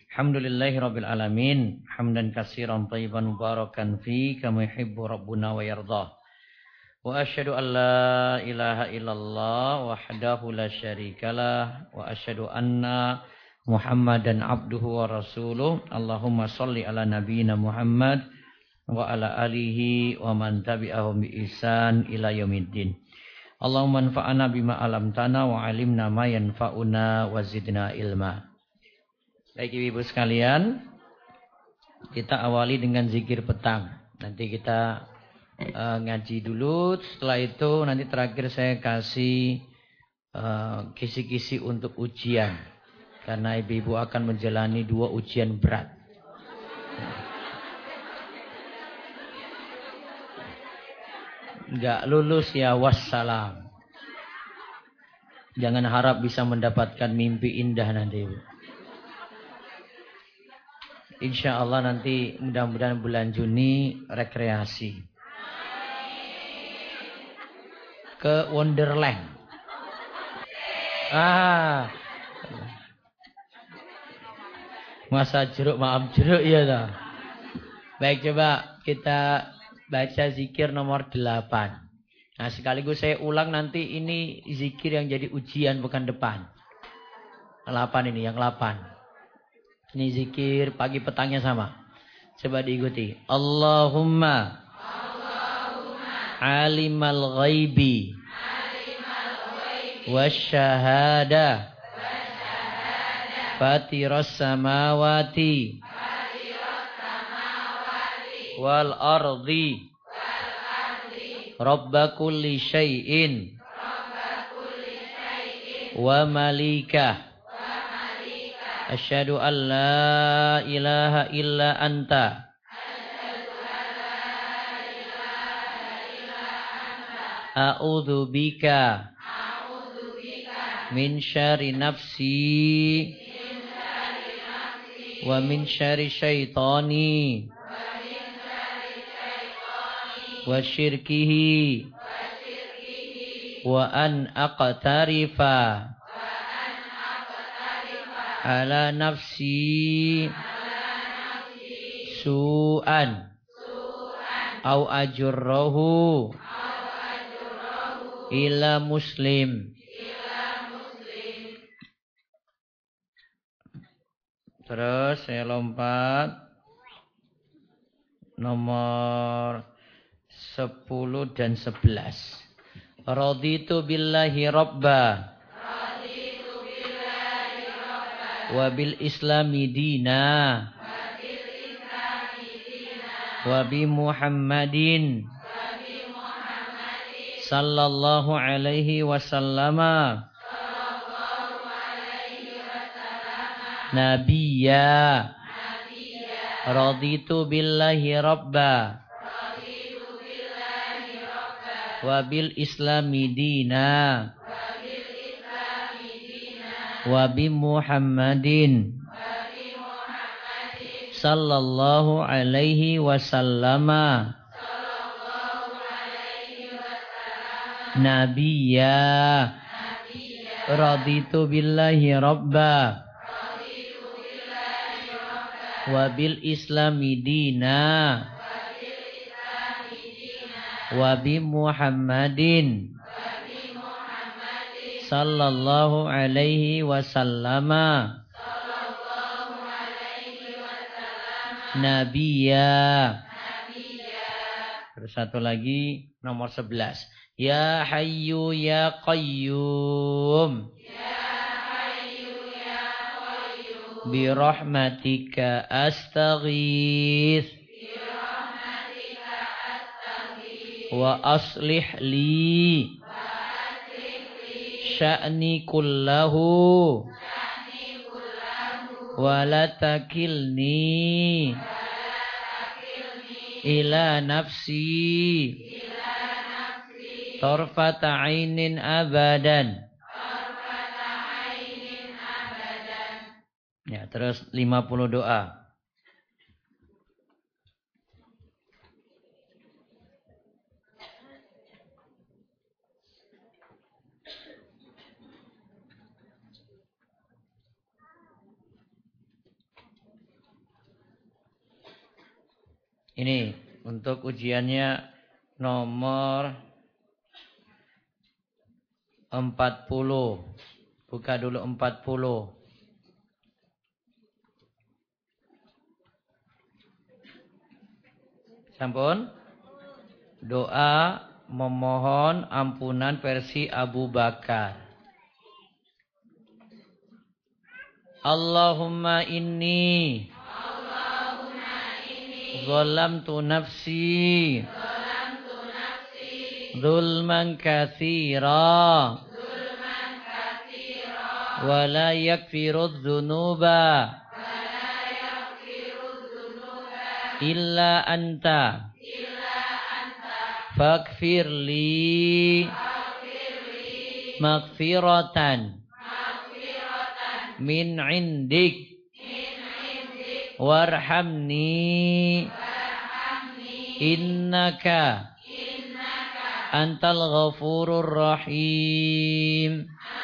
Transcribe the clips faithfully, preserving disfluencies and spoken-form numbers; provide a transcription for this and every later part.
Alhamdulillahi rabbil alamin. Hamdan katsiran thayyiban mubarakan fi kama yuhibbu rabbuna wa yardah. Wa asyhadu an la ilaha illallah wahdahu la syarikalah wa asyhadu anna Muhammadan abduhu wa rasuluh. Allahumma shalli ala nabiyyina Muhammad wa ala alihi wa man tabi'ahum bi ihsan ila yaumiddin. Allahumma anfa'na bima 'allamtana wa 'allimna ma yanfa'una wa zidna ilma. Baik ibu-ibu sekalian, kita awali dengan zikir petang. Nanti kita uh, ngaji dulu, setelah itu nanti terakhir saya kasih uh, kisi-kisi untuk ujian. Karena ibu-ibu akan menjalani dua ujian berat. Enggak lulus ya wassalam. Jangan harap bisa mendapatkan mimpi indah nanti. Insya Allah nanti mudah-mudahan bulan Juni rekreasi. Ke Wonderland. Ah. Masa jeruk maaf jeruk ya dah. Baik, coba kita baca zikir nomor delapan. Nah sekaligus saya ulang nanti ini zikir yang jadi ujian bukan depan. delapan ini yang delapan. Ini zikir pagi petangnya sama. Coba diikuti. Allahumma, Allahumma alimal ghaibi wasyahada fatiras samawati wal ardi Rabba kulli syai'in wa malikah asyhadu an la ilaha illa anta a'udzu bika min syarri nafsi wa min syarri syaitani wa syirkihi wa an aqtarifa ala nafsi su'an au ajurrahu ila muslim. Terus saya lompat nomor sepuluh dan sebelas. Raditu billahi rabba wa bil islami dina wa bi Muhammadin sallallahu alaihi wasallama nabiyya. Raditu billahi rabba wa bil islami dina wa bi Muhammadin sallallahu alaihi wasallama nabiyya. Raditu billahi rabba wa bil islami dina wa bi Muhammadin sallallahu alaihi wasallama nabiyya. Terus satu lagi nomor sebelas. Ya hayyu ya qayyum bi rahmatika astaghith wa aslih li sya'ni kullahu wa la takilni ila nafsi tarfata ainin abadan. Ya, terus lima puluh doa. Ini untuk ujiannya nomor empat puluh. Buka dulu empat puluh. Sampun? Doa memohon ampunan versi Abu Bakar. Allahumma inni Allahumma inni zalamtu nafsi zalamtu nafsi zulman katsira zulman katsira wa la yaghfiru dzunuba wa la yaghfiru dzunuba illa anta illa anta faghfir li maghfiratan min indik warhamni innaka antal ghafurur rahim.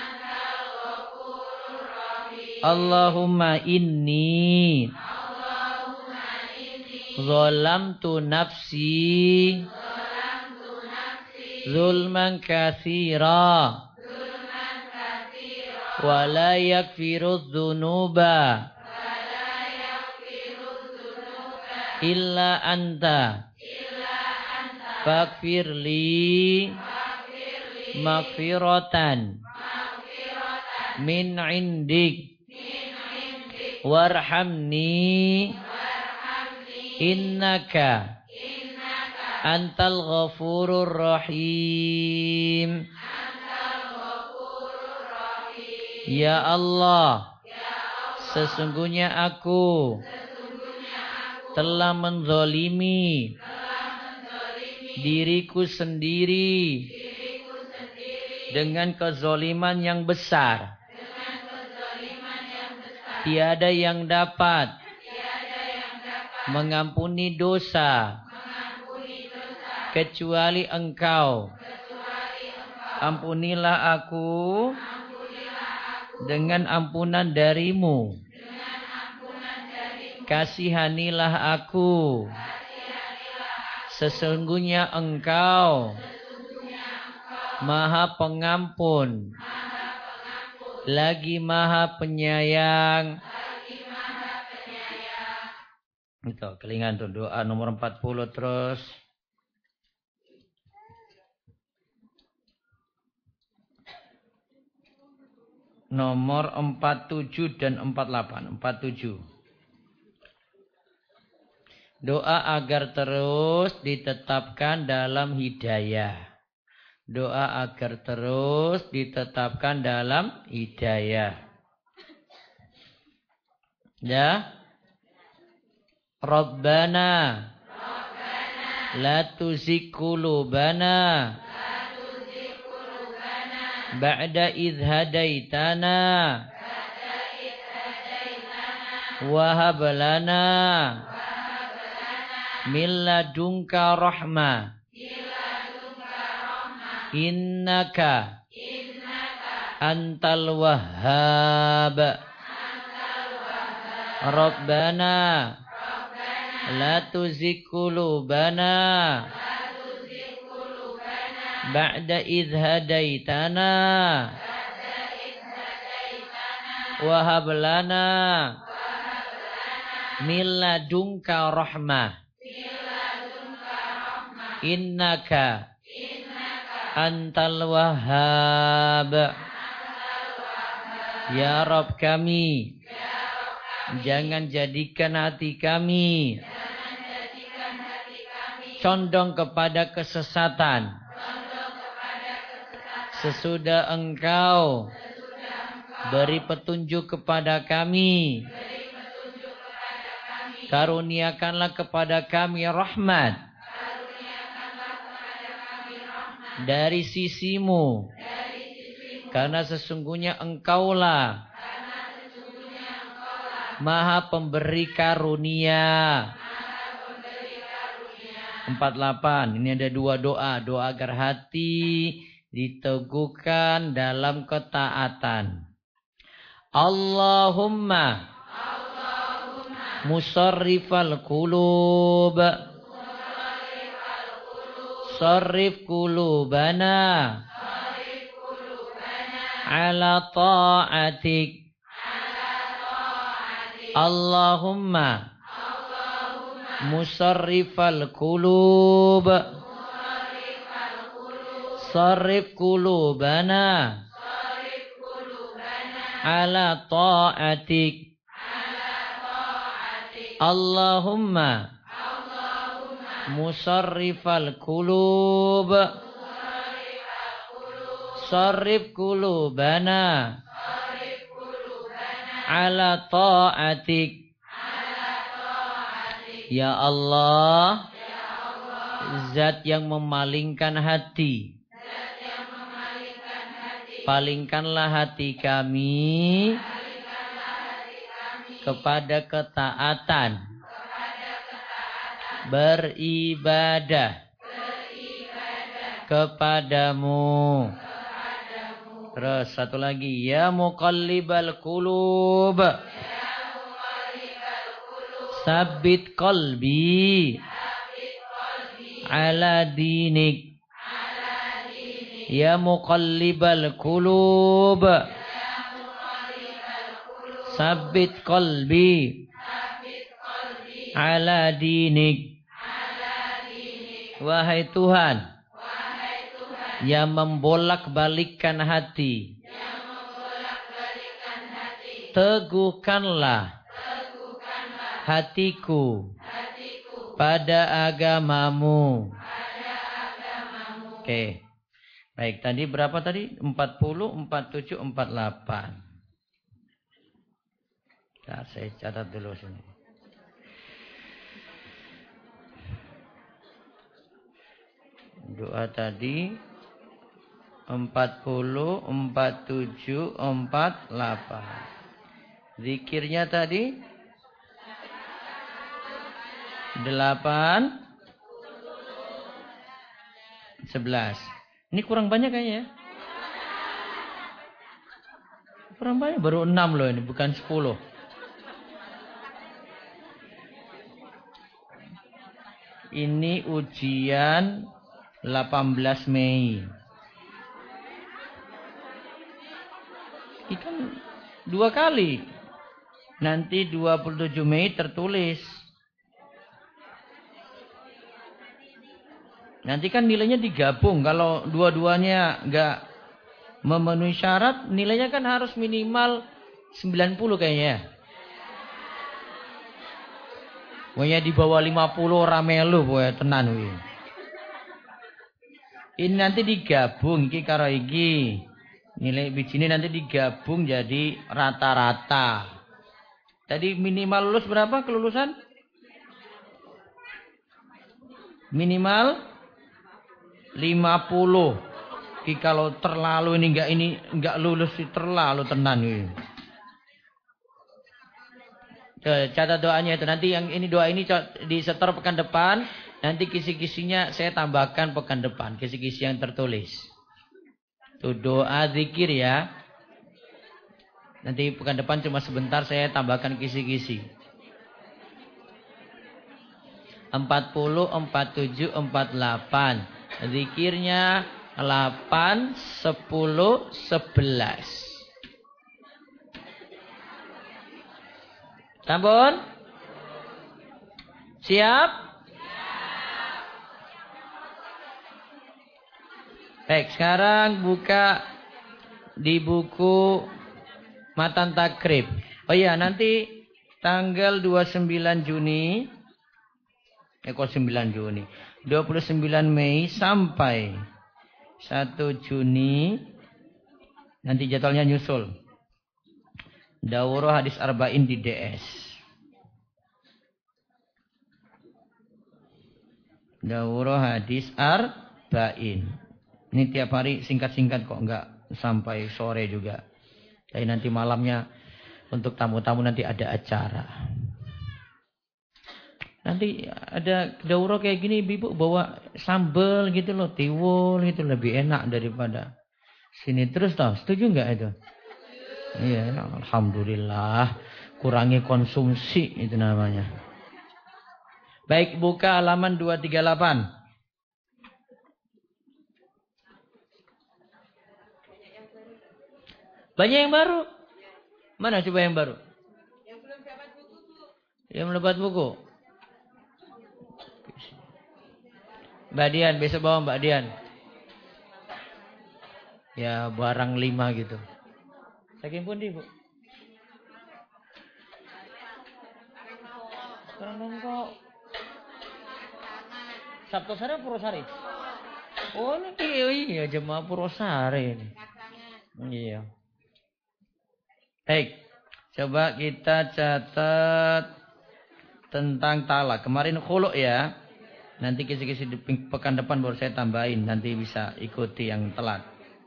Allahumma inni zalamtu nafsi zulman katsira wa la yaghfiru dzunuba illa anta faghfir li maghfiratan min indik warhamni innaka antal ghafurur rahim. Ya Allah, sesungguhnya aku telah menzolimi diriku sendiri dengan kezoliman yang besar. Tiada yang dapat mengampuni dosa kecuali Engkau. Ampunilah aku dengan ampunan darimu. Kasihanilah aku. Sesungguhnya Engkau Maha Pengampun, lagi Maha Penyayang. Itu kelingan tuh doa nomor empat puluh terus. Nomor empat puluh tujuh dan empat puluh delapan. empat puluh tujuh. Doa agar terus ditetapkan dalam hidayah. Doa agar terus ditetapkan dalam hidayah. Ya. Rabbana, Rabbana la tuzigh qulubana ba'da idh hadaitana wa hab lana min ladunka rahmah innaka antal wahhab. Rabbana la tuzigh qulubana ba'da idh hadaitana wa hab lana min ladunka rahmah innaka antal wahhab. Ya Rabb kami, jangan jadikan hati kami condong kepada kesesatan sesudah Engkau beri petunjuk kepada kami. Karuniakanlah kepada kami rahmat dari sisimu, karena sesungguhnya Engkaulah Maha Pemberi Karunia. empat puluh delapan. Ini ada dua doa. Doa agar hati diteguhkan dalam ketaatan. Allahumma, Allahumma musarrifal qulub Sarrif qulubana ala ta'atik. Allahumma musarrifal qulub sarrif qulubana ala ta'atik. Allahumma musarrifal qulub sarrif qulubana ala ta'atik. Ya Allah, Zat yang memalingkan hati, palingkanlah hati kami kepada ketaatan, beribadah kepadamu. Terus satu lagi, ya muqallibal qulub sabbit qalbi ala dinik. Ya muqallibal qulub sabbit qalbi ala dinik. Wahai Tuhan yang membolak-balikkan hati, teguhkanlah hatiku pada agamamu. Oke. Baik, tadi berapa tadi? empat puluh, empat puluh tujuh, empat puluh delapan. Nah, saya catat dulu sini. Doa tadi empat puluh, empat puluh tujuh, empat puluh delapan. Zikirnya tadi delapan, sebelas. Ini kurang banyak kayaknya ya. Kurang banyak, baru enam loh ini, bukan sepuluh. Ini ujian delapan belas Mei. Ini kan dua kali. Nanti dua puluh tujuh Mei tertulis. Nanti kan nilainya digabung. Kalau dua-duanya nggak memenuhi syarat, nilainya kan harus minimal sembilan puluh kayaknya. Pokoknya di bawah lima puluh ramelu pokoknya tenan wi. Ini nanti digabung iki karo iki. Nilai bijine nanti digabung jadi rata-rata. Tadi minimal lulus berapa kelulusan? Minimal lima puluh. Ki kalau terlalu ini enggak ini enggak lulus terlalu tenan ini. Catat doanya itu nanti yang ini doa ini di setor pekan depan, nanti kisi-kisinya saya tambahkan pekan depan, kisi-kisi yang tertulis. Itu doa zikir ya. Nanti pekan depan cuma sebentar saya tambahkan kisi-kisi. empat puluh, empat puluh tujuh, empat puluh delapan. Zikirnya delapan, sepuluh, sebelas. Sampun? Siap? Baik, sekarang buka di buku Matan Takrib. Oh iya, nanti tanggal dua puluh sembilan Juni. Eh kok sembilan Juni. dua puluh sembilan Mei sampai satu Juni. Nanti jadwalnya nyusul. Daurah hadis arba'in di D S. Daurah hadis arba'in. Ini tiap hari singkat-singkat kok, enggak sampai sore juga. Jadi nanti malamnya untuk tamu-tamu nanti ada acara. Nanti ada daurah kayak gini, ibu bawa sambal gitu loh, tiwul gitu, lebih enak daripada sini terus toh. Setuju nggak itu? Iya, alhamdulillah. Kurangi konsumsi itu namanya. Baik, buka halaman dua tiga delapan. Banyak yang baru. Mana coba yang baru? Yang belum dapat buku, Bu. Yang belum dapat buku. Mbak Dian, besok bawa Mbak Dian. Ya, barang lima gitu. Saking pun di, Bu. Sekarang kok. Sabtu Sari Purwosari? Oh, ini iya jemaah Purwosari ini. Iya. Baik. Coba kita catat tentang talak. Kemarin khuluk ya. Nanti kisi-kisi di pekan depan baru saya tambahin. Nanti bisa ikuti yang telat.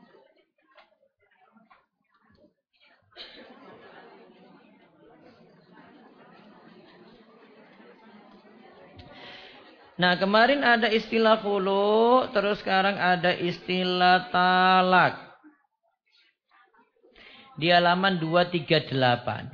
Nah, kemarin ada istilah khulu, terus sekarang ada istilah talak. Di halaman dua tiga delapan.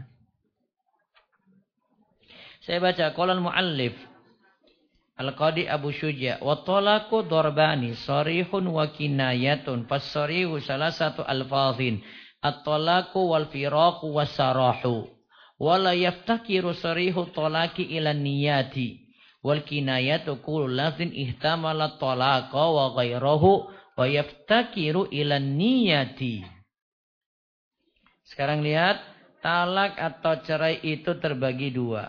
Saya baca qaulul muallif Al-Qadi Abu Syuja wa talaqu darbani sarihun wa kinayatun fas-sarihu salasatu alfadhin at-talaqu wal firaqu was-sarahu wa la yaftakiru sarihu talaqi ila niyati. Wal kinayatu kullu lafzin ihtamala talaqa wa ghairahu wa yaftakiru ila niyati. Sekarang lihat, talak atau cerai itu terbagi dua.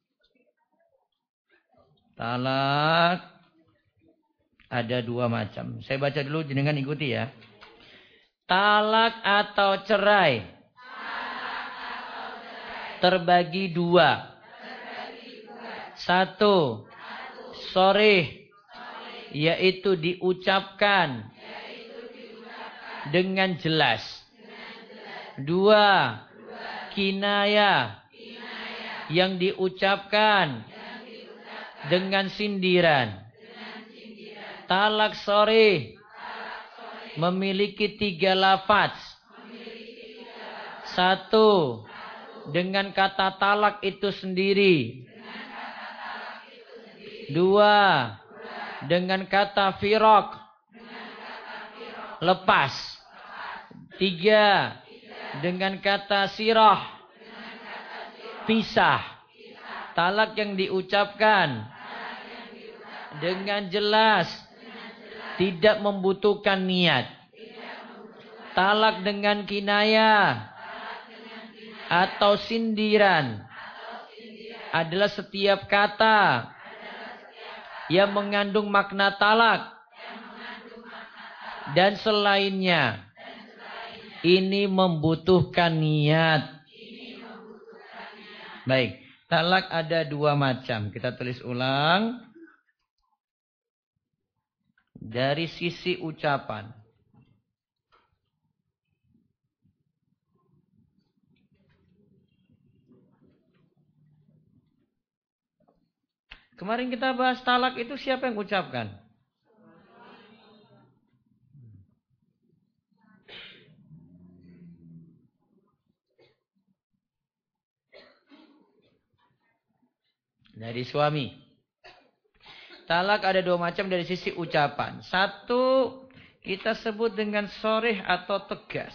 Talak ada dua macam. Saya baca dulu, jenengan ikuti ya. Talak atau cerai, talak atau cerai. Terbagi dua. Satu, sorih, yaitu diucapkan, dengan jelas. Dua, kinaya, yang diucapkan, dengan sindiran. Talak sorih memiliki tiga lafaz. Satu, dengan kata talak itu sendiri. Dua, dengan kata firaq, lepas. Tiga, dengan kata sirah, pisah. Talak yang diucapkan dengan jelas, tidak membutuhkan niat. Talak dengan kinayah atau sindiran adalah setiap kata yang mengandung makna talak dan selainnya. Ini membutuhkan niat. Baik, talak ada dua macam. Kita tulis ulang. Dari sisi ucapan. Kemarin kita bahas talak itu siapa yang ucapkan? Dari suami. Talak ada dua macam dari sisi ucapan. Satu, kita sebut dengan sorih atau tegas.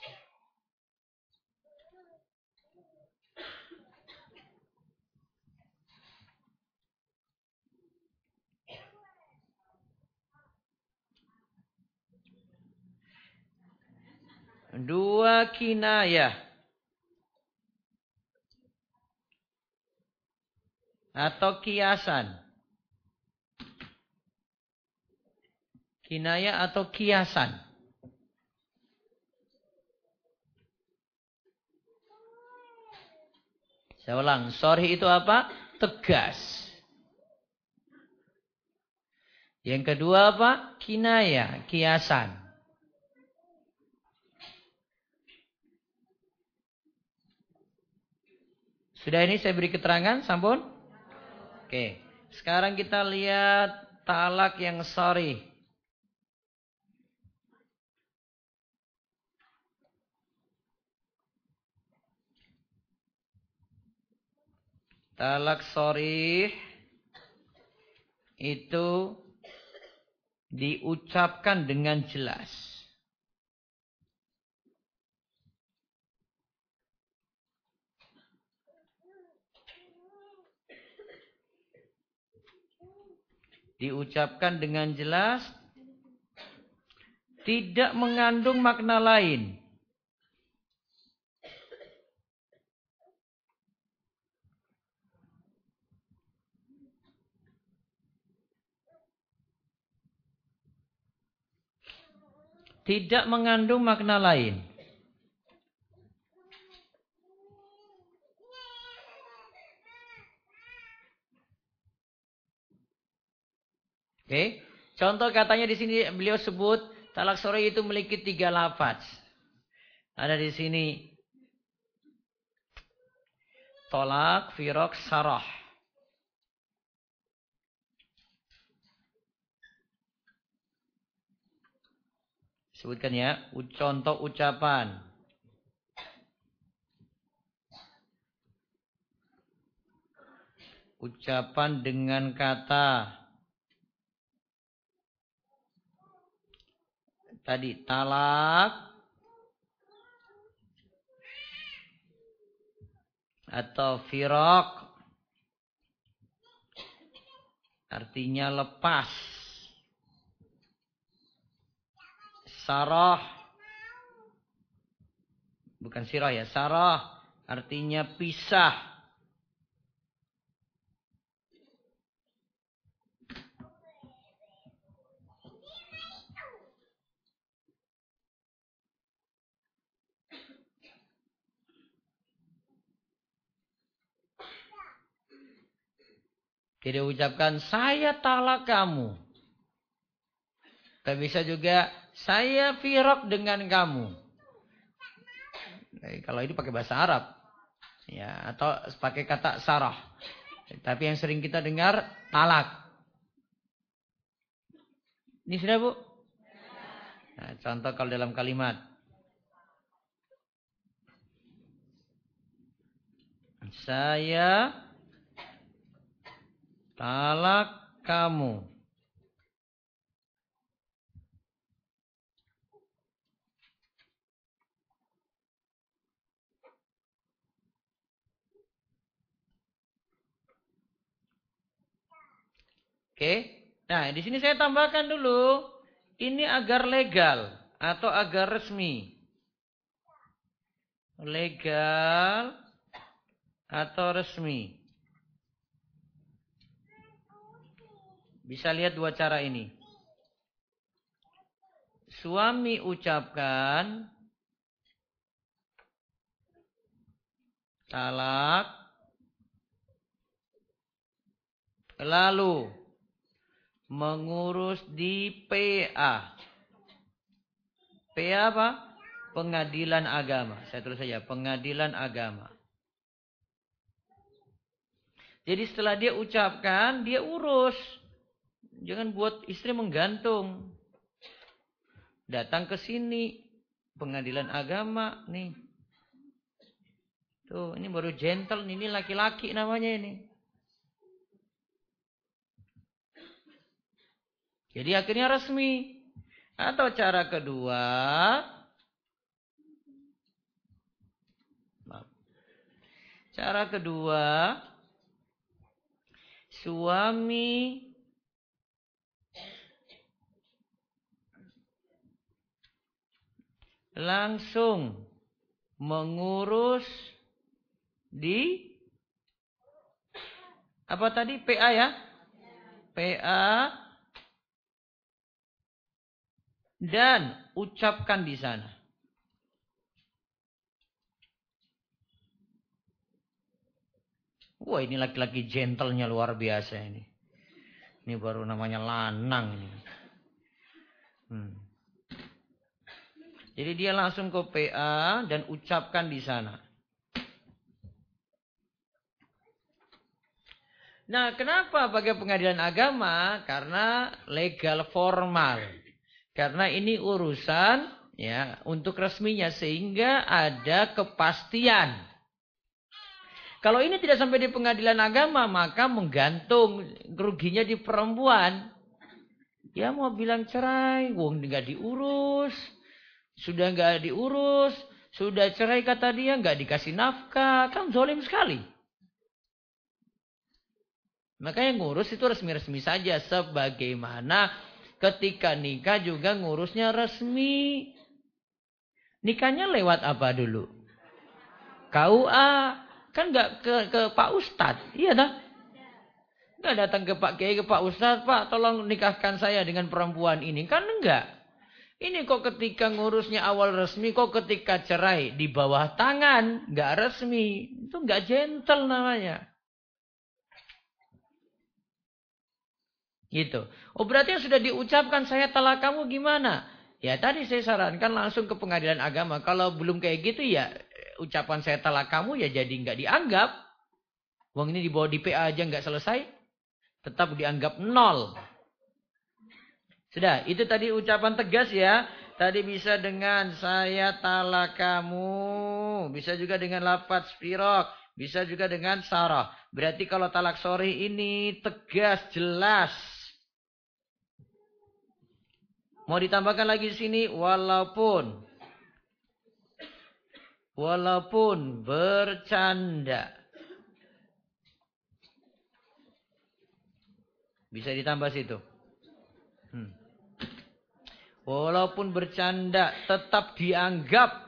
Dua, kinayah atau kiasan. Kinayah atau kiasan. Saya ulang, sorry itu apa? Tegas. Yang kedua apa? Kinayah, kiasan. Sudah ini saya beri keterangan, sampun? Oke, sekarang kita lihat talak yang sorry. Talak sorry itu diucapkan dengan jelas. diucapkan dengan jelas, tidak mengandung makna lain. Tidak mengandung makna lain. Oke, contoh katanya di sini beliau sebut talak suri itu memiliki tiga lafaz. Ada di sini tolak, firok, sarah. Sebutkan ya, contoh ucapan. Ucapan dengan kata tadi talak atau firok artinya lepas. Sarah bukan sirah ya, sarah artinya pisah. Tidak ucapkan saya talak kamu. Tapi bisa juga saya firok dengan kamu. Nah, kalau ini pakai bahasa Arab. Ya, atau pakai kata sarah. Tapi yang sering kita dengar talak. Ini sudah, Bu? Nah, contoh kalau dalam kalimat. Saya talak kamu. Oke. Nah, di sini saya tambahkan dulu. Ini agar legal atau agar resmi. Legal atau resmi. Bisa lihat dua cara ini. Suami ucapkan talak, lalu mengurus di P A. P A apa? Pengadilan Agama. Saya tulis saja, Pengadilan Agama. Jadi setelah dia ucapkan, dia urus. Jangan buat istri menggantung. Datang ke sini, Pengadilan Agama nih. Tuh, ini baru gentle, ini laki-laki namanya ini. Jadi akhirnya resmi. Atau cara kedua, maaf. Cara kedua, suami langsung mengurus di apa tadi? P A ya? P A dan ucapkan di sana. Wah, ini laki-laki gentlenya luar biasa ini. Ini baru namanya lanang ini. Hmm. Jadi dia langsung ke P A dan ucapkan di sana. Nah, kenapa pakai pengadilan agama? Karena legal formal. Karena ini urusan ya untuk resminya sehingga ada kepastian. Kalau ini tidak sampai di pengadilan agama maka menggantung ruginya di perempuan. Ya mau bilang cerai, wong nggak diurus. Sudah nggak diurus, sudah cerai kata dia, nggak dikasih nafkah, kan zalim sekali. Makanya ngurus itu resmi-resmi saja. Sebagaimana ketika nikah juga ngurusnya resmi. Nikahnya lewat apa dulu? K U A. Kan nggak ke, ke Pak Ustadz. Iya dah. Nggak datang ke Pak Kiai, ke Pak Ustadz. Pak tolong nikahkan saya dengan perempuan ini. Kan enggak. Ini kok ketika ngurusnya awal resmi. Kok ketika cerai di bawah tangan. Nggak resmi. Itu nggak gentle namanya. Gitu. Oh berarti yang sudah diucapkan saya talak kamu gimana? Ya tadi saya sarankan langsung ke pengadilan agama. Kalau belum kayak gitu ya ucapan saya talak kamu ya jadi nggak dianggap. Uang ini dibawa di P A aja nggak selesai. Tetap dianggap nol. Sudah, itu tadi ucapan tegas ya. Tadi bisa dengan saya talak kamu. Bisa juga dengan lafaz firaq. Bisa juga dengan sarah. Berarti kalau talak sorry ini tegas, jelas. Mau ditambahkan lagi di sini walaupun walaupun bercanda. Bisa ditambah situ. Hmm. Walaupun bercanda tetap dianggap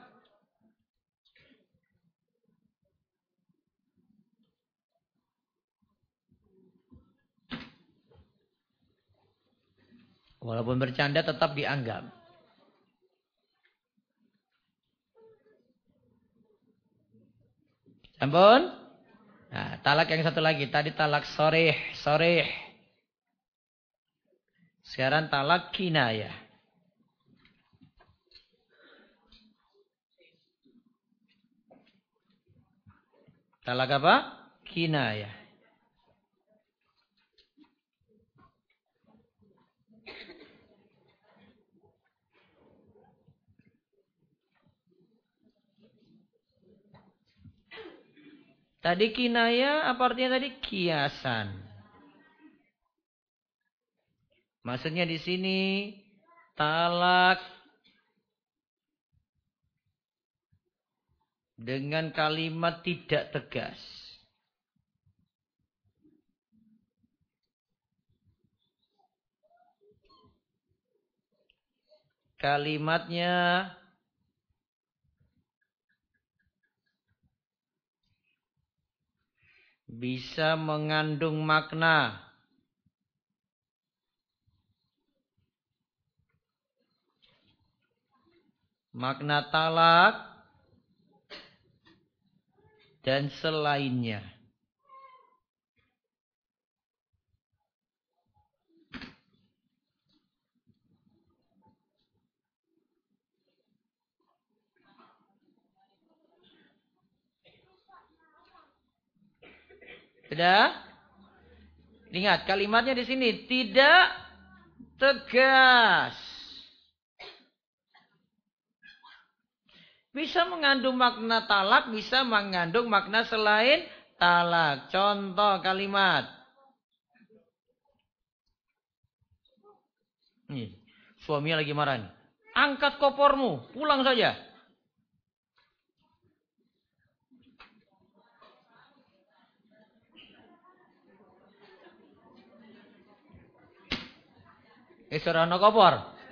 Walaupun bercanda tetap dianggap. Ampun. Nah, talak yang satu lagi. Tadi talak soreh, soreh. Sekarang talak kinayah. Talak apa? Kinayah. Tadi kinayah apa artinya tadi? Kiasan. Maksudnya di sini talak dengan kalimat tidak tegas. Kalimatnya bisa mengandung makna. Makna talak dan selainnya. Sudah? Ingat kalimatnya di sini tidak tegas. Bisa mengandung makna talak, bisa mengandung makna selain talak. Contoh kalimat. Nih, suaminya lagi marah nih. Angkat kopormu, pulang saja. Eh, serana kopor.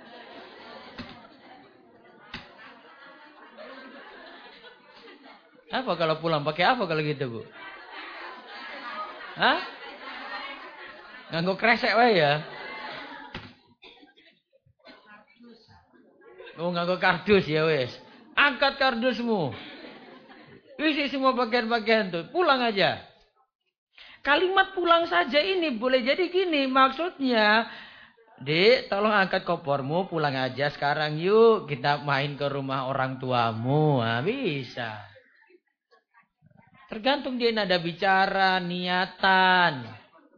Apa kalau pulang? Pakai apa kalau gitu, Bu? Hah? Nganggo kresek wae ya? Oh, nganggo kardus ya wes. Angkat kardusmu. Isi semua bagian-bagian tuh. Pulang aja. Kalimat pulang saja ini boleh jadi gini. Maksudnya, Dek, tolong angkat kopormu, pulang aja sekarang yuk. Kita main ke rumah orang tuamu. Nah, bisa. Tergantung dia nada bicara, niatan.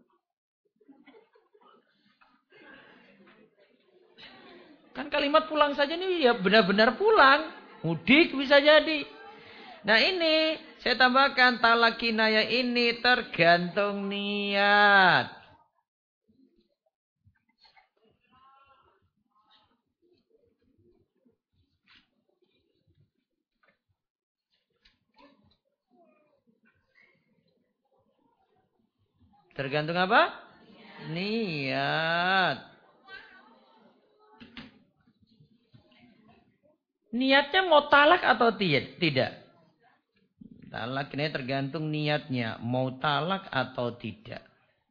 Kan kalimat pulang saja nih ya benar-benar pulang. Mudik bisa jadi. Nah ini saya tambahkan talak kinayah ini tergantung niat. Tergantung apa? Niat. Niatnya mau talak atau tidak? Talak ini tergantung niatnya. Mau talak atau tidak.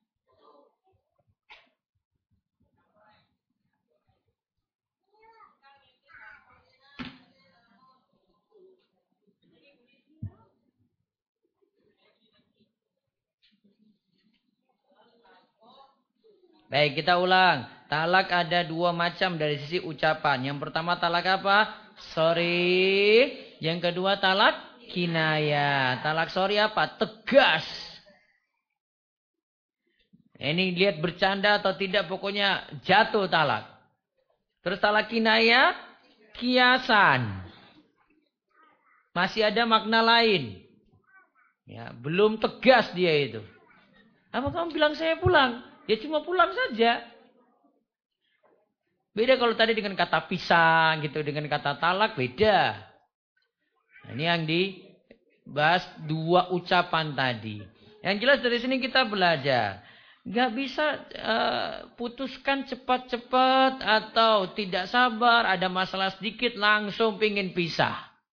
Baik, kita ulang. Talak ada dua macam dari sisi ucapan. Yang pertama talak apa? Sorry. Yang kedua talak kinaya. Talak sorry apa? Tegas. Ini lihat bercanda atau tidak, pokoknya jatuh talak. Terus talak kinaya, kiasan. Masih ada makna lain. Ya, belum tegas dia itu. Apa kamu bilang saya pulang? Ya cuma pulang saja. Beda kalau tadi dengan kata pisah gitu, dengan kata talak beda. Nah, ini yang dibahas dua ucapan tadi. Yang jelas dari sini kita belajar. Gak bisa uh, putuskan cepat-cepat atau tidak sabar. Ada masalah sedikit langsung pingin pisah.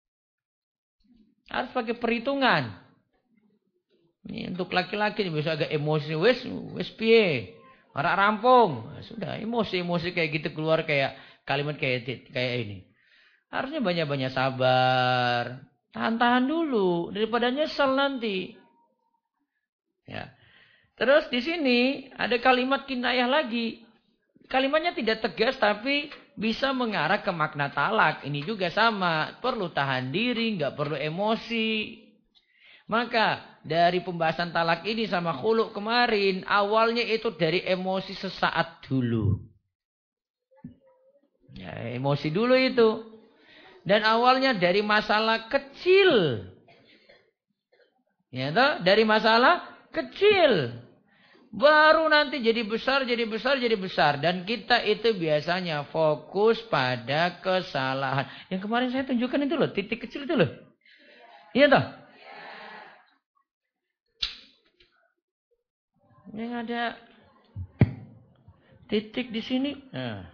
Harus pakai perhitungan. Ini untuk laki-laki ini bisa agak emosi. Wes, wes piye. Harap rampung. Sudah emosi-emosi kayak gitu keluar kayak kalimat kayak kayak ini. Harusnya banyak-banyak sabar. Tahan-tahan dulu. Daripada nyesel nanti. Ya. Terus di sini ada kalimat kinayah lagi. Kalimatnya tidak tegas tapi bisa mengarah ke makna talak. Ini juga sama. Perlu tahan diri, nggak perlu emosi. Maka dari pembahasan talak ini sama khuluk kemarin, awalnya itu dari emosi sesaat dulu. Ya, emosi dulu itu. Dan awalnya dari masalah kecil. Ya toh? Dari masalah kecil. Baru nanti jadi besar, jadi besar, jadi besar. Dan kita itu biasanya fokus pada kesalahan. Yang kemarin saya tunjukkan itu loh, titik kecil itu loh. Iya toh? Yang ada titik di sini. Nah.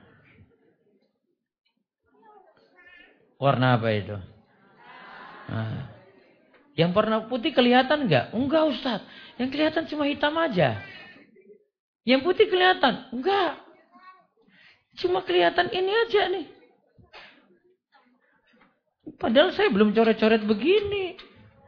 Warna apa itu? Nah. Yang warna putih kelihatan enggak? Enggak Ustaz. Yang kelihatan cuma hitam aja. Yang putih kelihatan? Enggak. Cuma kelihatan ini aja nih. Padahal saya belum coret-coret begini.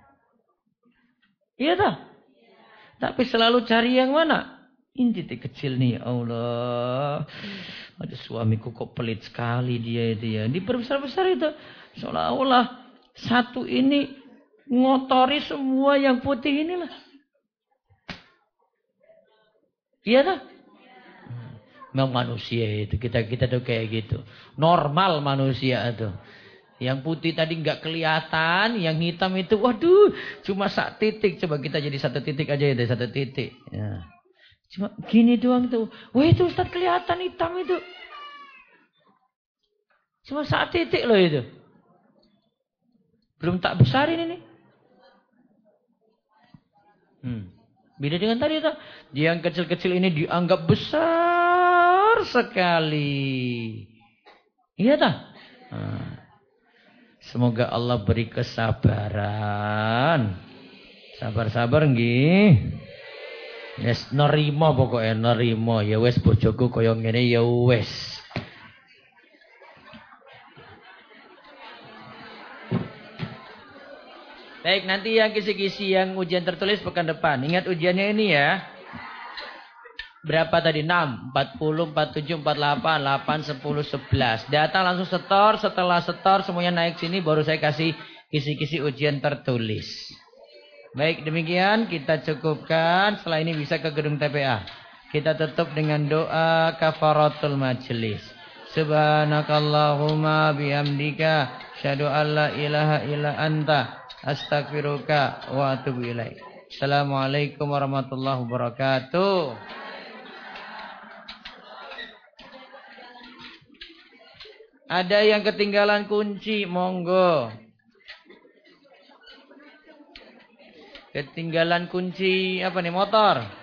Iya tak? Tapi selalu cari yang mana? Ini titik kecil nih, ya Allah. Ada suamiku kok pelit sekali dia itu ya. Diperbesar-besar itu. Seolah-olah satu ini ngotori semua yang putih inilah. Iya tak? Memang manusia itu. Kita-kita tuh kayak gitu. Normal manusia itu. Yang putih tadi nggak kelihatan, yang hitam itu, waduh, cuma satu titik. Coba kita jadi satu titik aja ya, satu titik. Ya. Cuma gini doang tuh. Wah itu Ustaz kelihatan hitam itu. Cuma satu titik loh itu. Belum tak besarin ini. Hmm. Beda dengan tadi tuh. Yang kecil-kecil ini dianggap besar sekali. Iya tak? Nah. Semoga Allah beri kesabaran. Sabar-sabar nggih. Yes, nerima pokoknya nerima. Ya wes bojoku koyo ngene ya wes. Baik, nanti yang kisi-kisi yang ujian tertulis pekan depan. Ingat ujiannya ini ya. Berapa tadi? enam, empat puluh, empat puluh tujuh, empat puluh delapan, delapan, sepuluh, sebelas. Data langsung setor. Setelah setor semuanya naik sini. Baru saya kasih kisi-kisi ujian tertulis. Baik, demikian kita cukupkan. Setelah ini bisa ke gedung T P A. Kita tutup dengan doa kafaratul majelis. Subhanakallahumma bihamdika. Asyhadu an la ilaha illa anta. Astaghfiruka wa atubu ilaik. Assalamualaikum warahmatullahi wabarakatuh. Ada yang ketinggalan kunci, monggo. Ketinggalan kunci apa nih, motor?